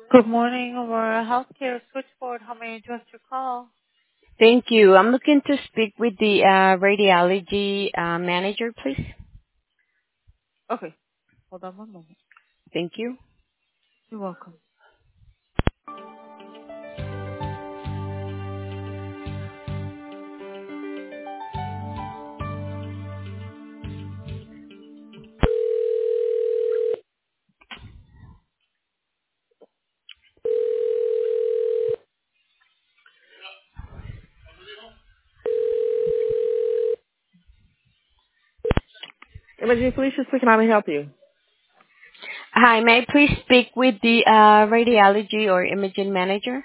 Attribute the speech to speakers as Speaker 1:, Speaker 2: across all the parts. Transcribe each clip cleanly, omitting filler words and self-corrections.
Speaker 1: Good morning, Aurora Healthcare Switchboard. How may I address your call?
Speaker 2: Thank you. I'm looking to speak with the radiology manager, please.
Speaker 1: Okay, hold on one moment.
Speaker 2: Thank you.
Speaker 1: You're welcome. Imaging Felicia speaking. How may I help you?
Speaker 2: Hi, may I please speak with the radiology or imaging manager?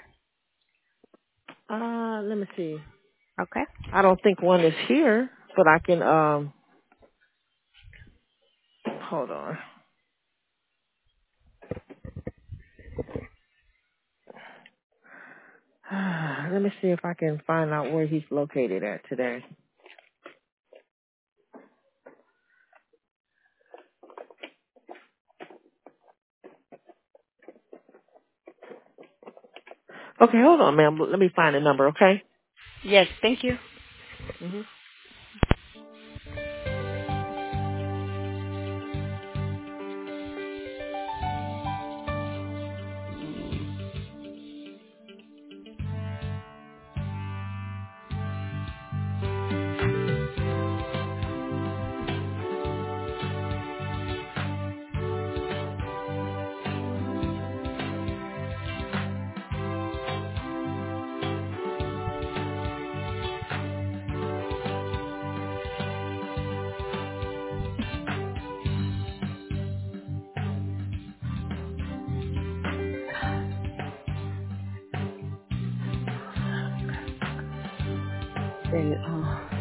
Speaker 1: Let me see.
Speaker 2: Okay.
Speaker 1: I don't think one is here, but I can, hold on. Let me see if I can find out where he's located at today. Okay, hold on, ma'am. Let me find a number, okay?
Speaker 2: Yes, thank you.
Speaker 1: hmm
Speaker 2: Then,